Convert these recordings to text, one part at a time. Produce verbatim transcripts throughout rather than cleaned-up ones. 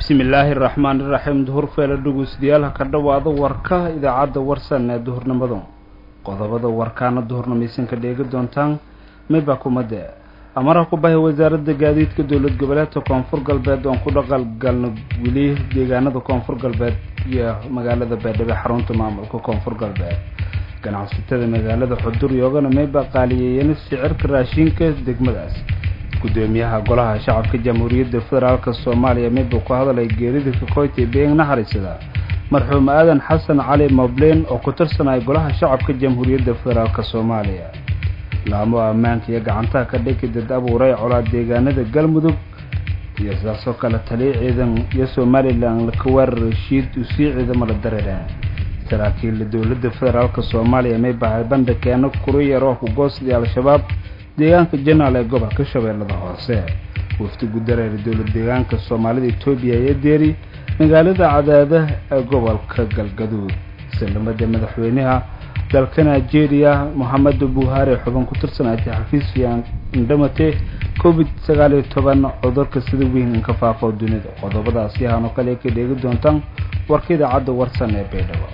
bismillaahi raxmaani raxiim duhur feela dhegeystayaal ka dhawaado warka idaacadda warsan ee duhurnimada qodobada warkaana duhurnimeysan ka dheegi doontaan midba kumada amara ku bahay wasaaradda gaadiidka dowlad goboleedka koonfur galbeed oo ku dhaqal galno wili deegaanada koonfur galbeed iyo magaalada Baydhabo xarunta maamulka koonfur galbeed ganacsatada magaalada Xudur yoogana meeba qaaliyeen sicirka raashinka degmadaas gudoomiyaha golaha shacabka jamhuuriyadda federaalka Soomaaliya meeba ku hadalay geerida ka qoytay been naxariisada marxuum aadan xasan cali mableen oo ku tirsanay golaha shacabka jamhuuriyadda federaalka Soomaaliya laamo ammaanka iyo gacanta ka dhigay dad abuuray colaad deegaanada galmudug iyo sidoo kale taliye ciidan iyo Soomaaliland la ka war Rashid usii ciidamada dareereen saraakiil dowladda federaalka Soomaaliya may baahay bandhigana kuriyaro ku goosday al-shabaab deegaanka janaal ee gobolka Shabeellada Hoose wafdi gudareer dowladda deegaanka Soomaalida Itoobiya ee deeri magaalada Cadaada ee gobolka Galgaduud salaamada madaxweynaha dalka Nigeria Muhammad Buhari xubin ku tirsanay xafiisyaan indhamate covid sagaal iyo toban cudurka sida weyn ka faafo dunida qodobadaas yaano kale ka dheegi doontaan warkida cad warsan ee Baydhabo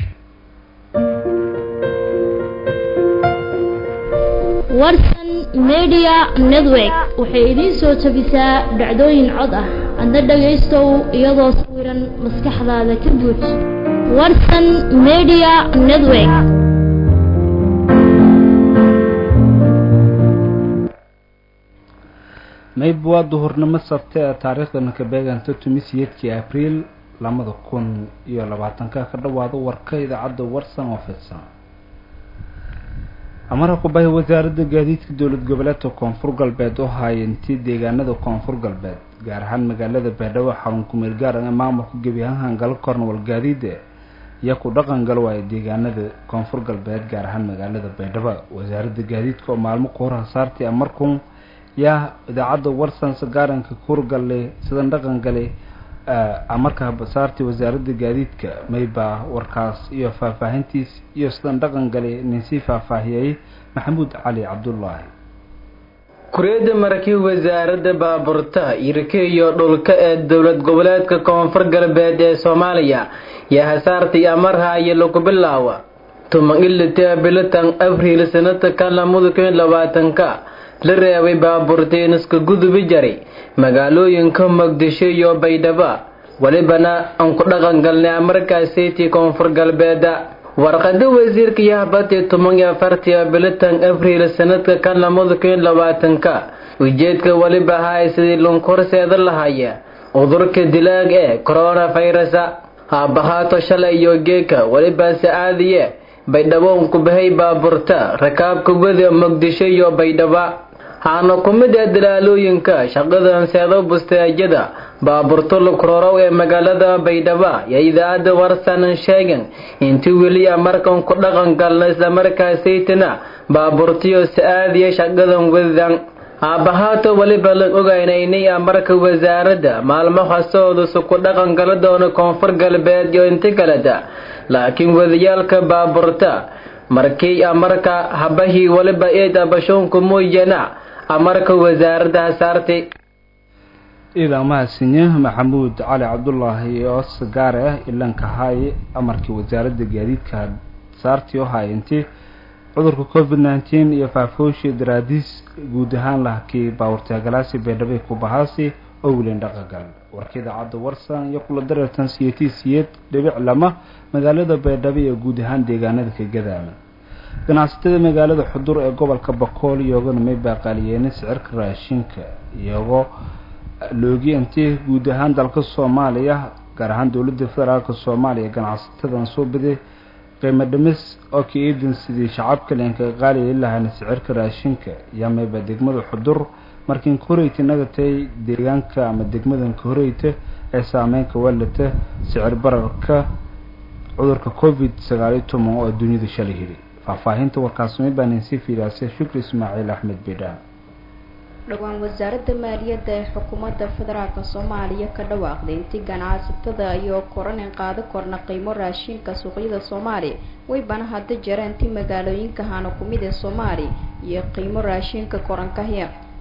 warsan media network waxay idin soo tabisaa dhacdooyin cod ah adna dhageystow iyadoo sawiran maskaxdaada ka buux warsan media network maybwa duhurnimo sabtay taariikhdan ka beeganta tumisiyadkii April labada kun iyo labaatanka ka dhawaado warka idaacadda warsan oo fidsan amara ku bahay wasaaradda gaadiidka dowlad goboleedka koonfur galbeed oo hay'intii deegaanada koonfur galbeed gaar ahaan magaalada Baydhabo xarun ku meel gaar ah maamulka gabiyahan gal kornwal gaadiide iyo ku dhaqan gal way deegaanada koonfur galbeed gaar ahaan magaalada Baydhabo wasaaradda gaadiidka oo maalmo ku hor saartay amarkun yaa idaacadda warsan sagaaranka kurgalle sidan dhaqan galay amarka basaarti wasaaradda gaadiidka mayba warkaas iyo faahfaahintiis iyo sidan dhaqan galay ninsi faahfaahiyay Maxamuud Cali Cabdullaahi kureeda markii wasaaradda baaburta irka iyo dhulka ee dowlad goboleedka koonfur galbeed ee Soomaaliya yaa hasaartay amarha iyo lagu bilaawa tuma ilaa bilatan Abriil sanadka labada kun iyo labaatanka la reebay baaburteen iska gudubi jaray magaalooyinka Muqdisho iyo Baydhabo walibana aan ku dhaqan galnay amarkaasii koonfur galbeed warqadda wasiirka yahabati toban iyo afar bilatan Abriil sanadka labada kun iyo labaatanka ujeedka waliba haysidii loo korseeda lahaya cudurka dilaaga ee coronavirus haabahaato shalay iyo geeka waliba saadiye Baydhabo ku bahay baaburta rakaabka wada Muqdisho iyo Baydhabo haana kumida dalaalooyinka shaqadan seedo bustaajada baaburto la kororow ee magaalada Baydhabo ya idaacada warsan sheegan intii wali amarkan ku dhaqan galnay isla markaasaytana baaburtiyo saadiye shaqadan wadan aabahaato waliba la ogaanaynay amarka wasaaradda maalmo xasoodo ku dhaqan gal doona koonfur galbeed iyo inta kalada laakiin wadayaalka baaburta markii amarka habahi waliba eed abashoonku mooyana amarka wasaaradda saartay ida mahadsanyi Maxamuud Cali Cabdullaahi oo sagaar ah ilanka hay amarkii wasaaradda gaadiidka saartay oo hay'intii cudurka covid nineteen iyo faafooshi daraadiis guud ahaan lahkii baawrta galaasi Baydhabo ku bahaasi oo wiilan dhaqagal warkida cad warsan iyo kula dareertan siyaasiyad dhibic lama magaalada Baydhabo iyo guud ahaan deegaanada ka gadaama ganacsatada magaalada Xudur ee gobolka Bakool iyagoo may baaqaliyeen sicirka raashinka iyagoo loogiyantii guud ahaan dalka Soomaaliya gaar ahaan dowladda federaalka Soomaaliya ganacsatada soo biday qiimo dhimis oo ka eedan sidii shacabka leenka qaali ilaahana sicirka raashinka yamayba degmada Xudur markiin koreeyta nagatay deegaanka ama degmadan koreeyta ee saameynka walata sicir bararka cudurka covid sagaal iyo toban oo dunida shalay hiri faahfaahinta warkaas ma baanin si fiiraasay Shukri Ismaaciil Axmed Bidaan dhawaan wasaaradda maaliyadda ee xukuumadda federaalka Soomaaliya ka dhawaaqday intii ganacsatada iyo koran qaado korna qiimo raashinka suuqyada Soomaaliya way bana hadda jarantii magaalooyinka hana kumid ee Soomaaliya iyo qiimo raashinka koranka haya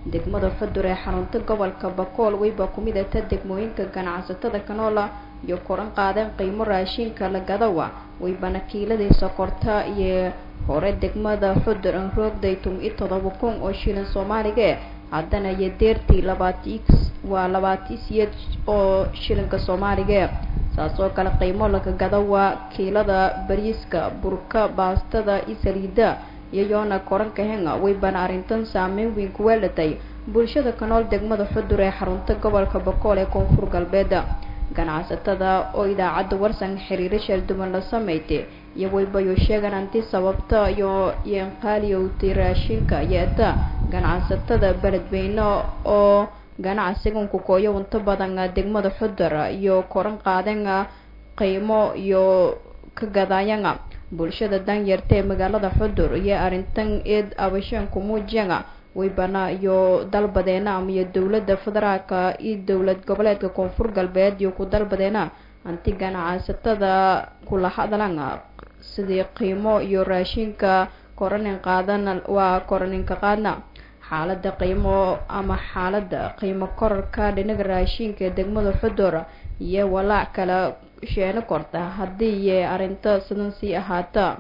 degmada xudur ee xarunta gobolka bakool weyba ku mid ah degmooyinka ganacsatada kanoola iyo koran qaadeen qiimo raashinka la gadawa weybana kiiladii sokorta iyo hore degmada xudur aan roogday tum iyo todoba kun oo shilin soomaaliga haddana iyo deertii labaatan x waa labaatan siyeed oo shilinka soomaaliga saas oo kale qiimo laga gadawa kiilada bariiska burka baastada iyo saliida iyayoona koranka henga weybana arrintan saameyn weyn ku weelatay bulshada kanool degmada xudur ee xarunta gobolka bakool ee koonfur galbeed ganacsatada oo idaacadda warsan xiriiro shalduban la sameeytay iyo weybayo sheegan anti sababta iyo yanqaaliyowtay raashinka yeeta ganacsatada beledweyne oo ganacsigan ku kooyo inta badan degmada xudur iyo koran qaadan qiimo iyo ka gadayanga bulshada danyarta ee magaalada xudur iyo arrintan eed abashaan ku muujiyanga weybana iyo dalbadeena ama iyo dowladda federaalka iyo dowlad goboleedka koonfur galbeed iyo ku dalbadeena anti ganacsatada kula hadlan sidii qiimo iyo raashinka koranin qaadan waa koraninka qaadna xaalada qiimo ama xaalada qiimo kororka dhinaca raashinka degmada xudur iyo walaac kala sheeno korta haddii arrinta sidan sii ahaata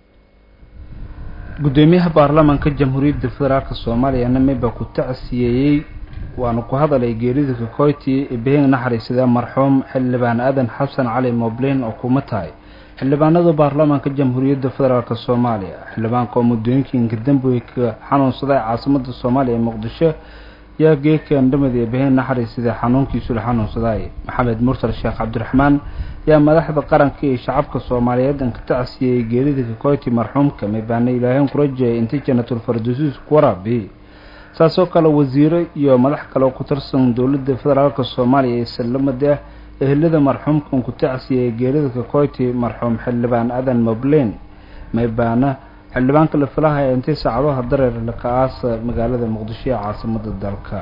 gudoomiyaha baarlamaanka jamhuuriyadda federaalka soomaaliya nameba ku tacsiyeeyey waana ku hadalay geerida Koyti ee been naxariisada marxuum xildhibaan aadan xasan cali moblin oo kuma tahay xildhibaanada baarlamaanka jamhuuriyadda federaalka soomaaliya xildhibaanka muddooyinka dambe ka xanuunsaday caasimada Soomaaliya muqdisho yaa geekan dhamadii been naxariisada xanuunkiisu la xanuunsaday maxamed mursal sheekh cabdiraxmaan yaa madaxda qaranka ee shacabka Soomaaliyeed ka tacsiyay geerida Koyti marxuumka meebaan ilaahay ku rajay intii jannatul firdawsi ku waraabi saasoo kale wasiiro iyo madax kale oo ku tirsan dawladda federaalka Soomaaliya ee sallamada ehelada marxuumka ku tacsiyay geerida Koyti marxuum xildhibaan aadan moblin meebaana xildhibaanka la filahay intii saacadaha dareer la kaas magaalada muqdisho ee caasimada dalka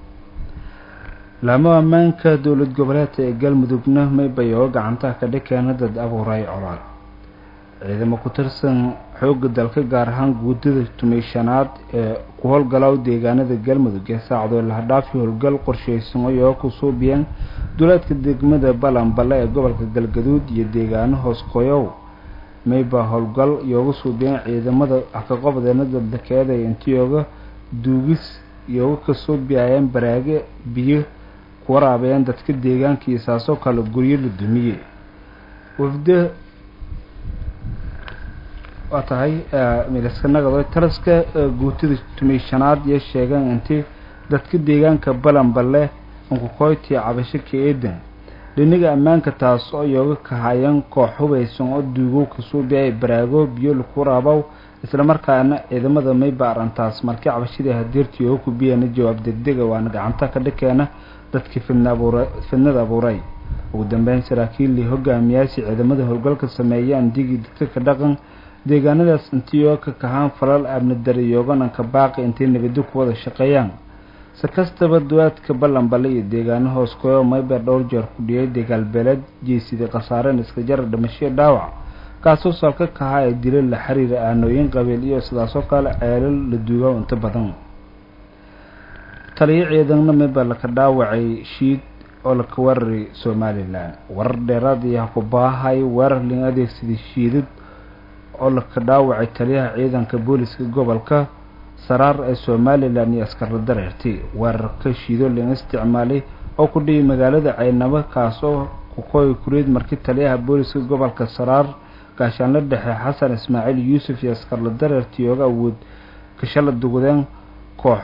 lama amaanka dawlad goboleedka ee galmudugna meebayo gacanta ka dhigeen dad abuuray colaad ciidamo ku tirsan xoogga dalka gaar ahaan guudada tumeeshanaad ee ku howlgalaw deegaanada galmudug ee saacado la dhaafi howlgal qorsheysan oo ku soo biyeen dawladka degmada balanbale ee gobolka galgaduud iyo deegaano hoos qoyow meeba howlgal iyo soo biyeen ciidamada ka qabadeenada dalkeeda intiyooga duugis iyo ka soo biyayeen baraage biyo ku waraabeen dadka deegaanka iyo saasoo kale guryo la dumiyay wafda watahay milaskanaga taraska guutada tumeeshanaad iyo sheegan intii dadka deegaanka balanbale oo Koyti cabasho ka eedan dhinaga ammaanka taas oo iyaga ka hayaan koox hubeysan oo duugo ka soo bixay baraago biyo lagu raabow isla markaana ciidamada may baarantaas markii cabashada hadirtii oo ku biyana jawaab degdeg ah waana gacanta ka dhikeena dadkii fidnada abuuray ugu dambeyn saraakiil hogaamiyaasha ciidamada howlgalka sameeyaan digi dadka ka dhaqan deegaanadaas intii ka kahaan falal abni dariyoogan ka baaqi intii nabad ku wada shaqeeyaan sakastaba duwaadka balanbale iyo deegaano hoos kooyo mayba dhowr jeer ku dhiyay deegaal beelad jeesida qasaareen iska jar dhimasho dhaawac kaasoo salka ka hay dilal la xiriir aanooyin qabeel iyo sidaas oo kale ceelal la duugo inta badan taliye ciidanna mayba la ka dhaawacay shiid oo la ka waray Soomaaliland warar dheeraad ah ku baahay warar lin adeegsiday shiidad oo la ka dhaawacay taliyaha ciidanka booliska gobolka saraar ee Soomaaliland iyo askar la dareertay wararka shiido la isticmaalay oo ku dhigay magaalada Caynaba kaasoo ku qoy kureed markii taliyaha booliska gobolka saraar gaashaan la dhexe Xasan Ismaaciil Yuusuf iyo askar la dareertay oo awood ka shala dugudeen koox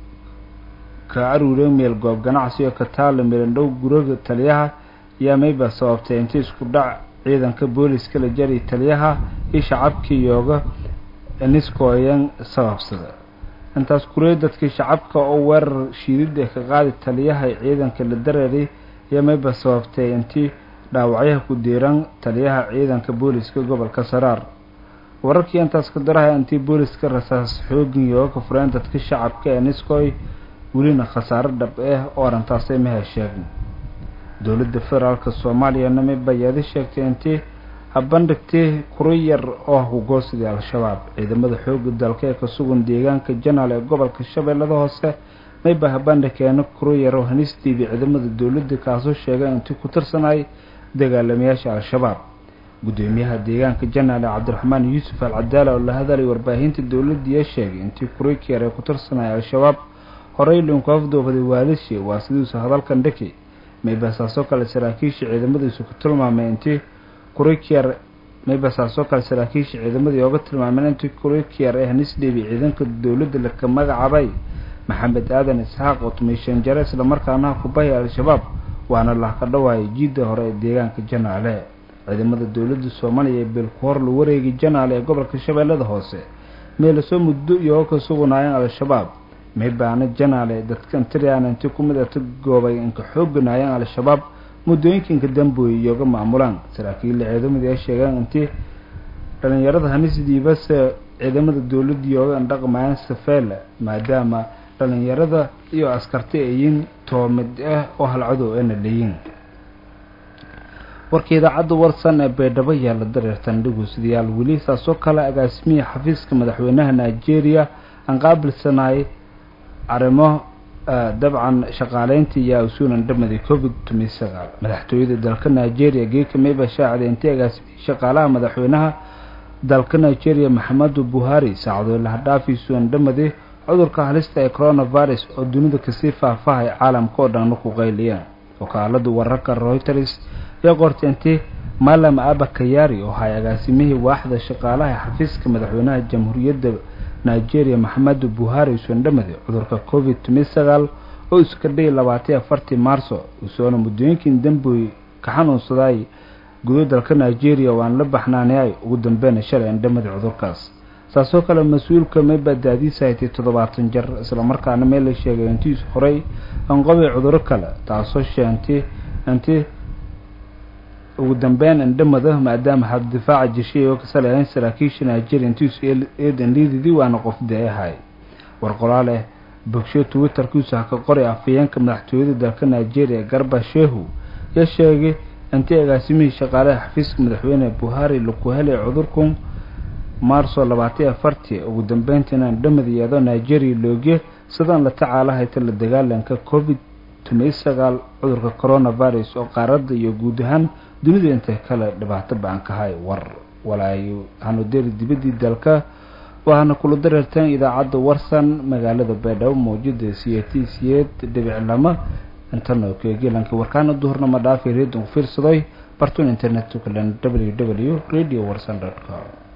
ka aruuray meel goob ganacsi oo ka taal meel dhow guriga taliyaha iyo mayba sababtay intii isku dhac ciidanka booliska la jaray taliyaha iyo shacabkii yooga aniskooyan sababsada intaas kureed dadkii shacabka oo weerar shiidid ka qaadi taliyaha ciidanka la dareeray iyo mayba sababtay intii dhaawacyaha ku diiran taliyaha ciidanka booliska gobolka Saraar wararkii intaas ka daray intii booliska rasaas xoogin iyo ka fureen dadkii shacabka ee aniskooy wulina khasaaro dhab ah oo arintaasay ma hesheegin dawladda federaalka Soomaaliya namay bayaadi sheegtay intii habandhigtay kuriyar oo hoggaansiga al-shabaab ciidamada xoogga dalka ee ka sugan deegaanka janaal ee gobolka Shabeellada Hoose mayba habanda keeno kuruyaro hanistiidii ciidamada dowladda kaasoo sheegay intii ku tirsanay dagaalamayaasha al-shabaab gudoomiyaha deegaanka janaale cabdiraxmaan yuusuf al-cadaala oo la hadalay warbaahinta dowladda ee sheegay intii kuruykeer ay ku tirsanay al-shabaab horey loonku afduubaday waalishe waa sidiisu hadalkan dhaki maybasaasoo kale saraakiisha ciidamadiisu ku tilmaamay intii kuruykeer maybasaasoo kale saraakiisha ciidamadii ooga tilmaameen intii kuruykeer ee hanisdheebi ciidanka dowladda laka magacaabay maxamed aadan isxaaq oo tumishan jare isla markaana ku bahay al-shabaab waana la ka dhawaayay jiida hore ee deegaanka janaale ciidamada dowladda Soomaaliya ee bilkoor la wareegay janaale ee gobolka Shabeellada Hoose meel soo muddo iyo ka sugnaayeen al-shabaab meebaana janaale dadkan tiriyaan intii ku mid ah goobay in ka xooganaayeen al-shabaab muddooyinka dambe iyaga maamulaan saraakiil ciidamada ay sheegaan intii dhalinyarada hanisidii bas ciidamada dowladda iyo dhaqmayaan safeel maadaama dhalinyarada iyo askarta ayeen toomid ah oo halcado ay leeyihiin warkeeda cad warsan ee beedhabo yaala dareertan dhageystayaal weli saasoo kale agaasimiye xafiiska madaxweynaha Nigeria aan qaabilsanay arimo dabcan shaqaaleynta iyo usuulan dhammaday covid sagaal madaxtooyada dalka Nigeria geeka meeba shaacada intii agaasimiye shaqaalaha madaxweynaha dalka Nigeria Muhammadu Buhari saacado la dhaafiyay dhammaday cudurka halista ee coronavirus oo dunida ka sii faafay caalamka oo dhan ku qayliyeen wakaalada wararka Reuters ya qortay Malam Abakayari oo hay agaasimihii waaxda shaqaalaha xafiiska madaxweynaha jamhuuriyadda Nigeria Muhammadu Buhari soo dhammaday cudurka covid sagaal oo iska dhigay labaatan iyo afar Maarso soo muddooyinkan dambe ka xanuunsaday gudaha dalka Nigeria waan la baxnaanay ugu dambeyn shalay dhammaday cudurkaas saasoo kale mas'uulka ma badbaadisay toddobaatan jar isla markaana meel la sheegay intii horey aan qabay cudurro kale taasoo sheentay intii ugu dambeyn dhammaada maadaama hab difaac jishay oo ka salayeen saraakiisha Nigeria intii eedan liidii waana qof deeyahay warqolaale bogsho Twitter kiisa ka qoray afayeenka madaxtooyada dalka Nigeria Garba Shehu ya sheegay intii agaasimihii shaqaalaha xafiiska madaxweyne Buhari lagu helay cudurkan Maarso labaatan iyo afar ugu dambeyntiina dhammadiyada Nigeria looge sidaan la tacaalahay la dagaalanka covid sagaal cudurka coronavirus oo qaaradda iyo guud ahaan dunida inta kala dhibaato baan ka hay war walaayo hanu deeri dibadii dalka waxaana kula dareertaan idaacadda warsan magaalada Beedhabo mowjada C T C dhibiclama intanoo keegeelanka warkaana duhurna ma dhaafay reedon fiirsaday bartoon internet ku kalan w w w dot radio warsan dot com